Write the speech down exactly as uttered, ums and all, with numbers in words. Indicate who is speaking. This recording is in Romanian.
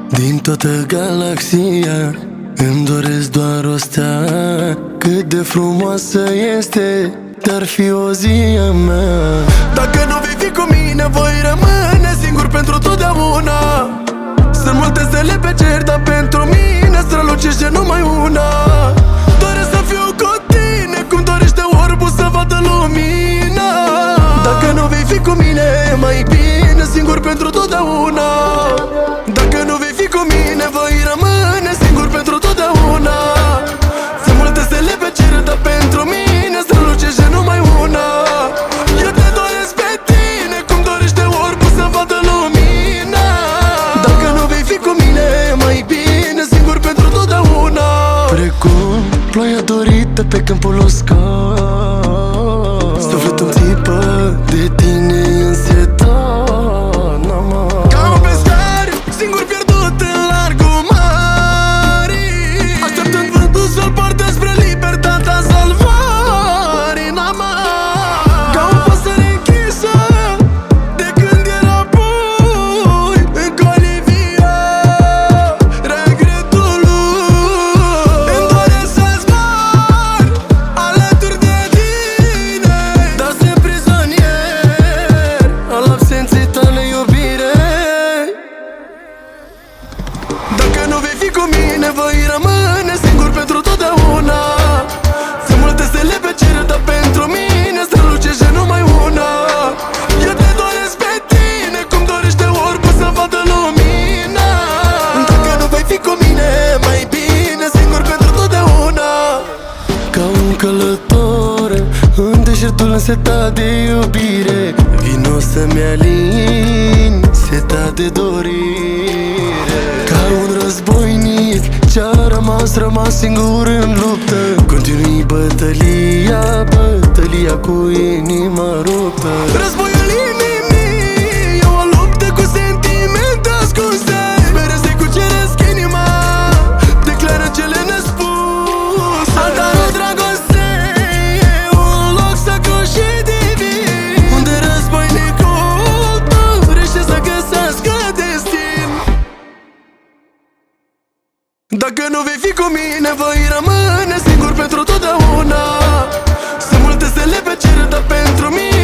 Speaker 1: Din toată galaxia îmi doresc doar o stea. Cât de frumoasă este, dar fi o zi a mea. Dacă nu vei fi cu mine, voi rămâne singur pentru totdeauna. Sunt multe stele pe cer, dar pentru mine strălucește numai una. Doresc să fiu cu tine, cum dorește orbul să vadă lumina. Dacă nu vei fi cu mine, mai bine singur pentru totdeauna. Dacă nu vei fi cu mine, voi rămâne singur pentru totdeauna. Sunt multe stele pe cer, dar pentru mine strălucește numai una. Eu te doresc pe tine, cum dorește orbul să vadă lumina. Dacă nu vei fi cu mine, mai bine singur pentru totdeauna. Precum ploaia dorită pe câmpul uscat, sufletul țipă de tine însetat. Ca un pescar singur pierdut în largul mării, așteptând vântul să-l poarte spre libertatea salvării. Ca o pasăre închisă de când era pui în colivia regretului. Îmi doresc să zbor alături de tine, dar sunt prizonier al absenței tale, iubire. Dacă nu vei fi cu mine, voi rămâne singur pentru totdeauna. Sunt multe stele pe cer, dar pentru mine strălucește numai una. Eu te doresc pe tine, cum dorește orbul să vadă lumina. Dacă nu vei fi cu mine, mai bine singur pentru totdeauna. Ca un călător în deșertul însetat de iubire, vino să-mi alin seta de dorire. Ca un războinic ce-a rămas, rămas singur în luptă, continui bătălia, bătălia cu inima ruptă. Războiul inimii e o luptă cu sentimente ascunse. Speră să-i cuceresc inima, declară cele nespuse. Altarul dragostei e un loc sacru și divin, unde războinicul dorește să găsească destin. Dacă nu vei fi cu mine, voi rămâne singur pentru totdeauna. Sunt multe stele pe cer, dar pentru mine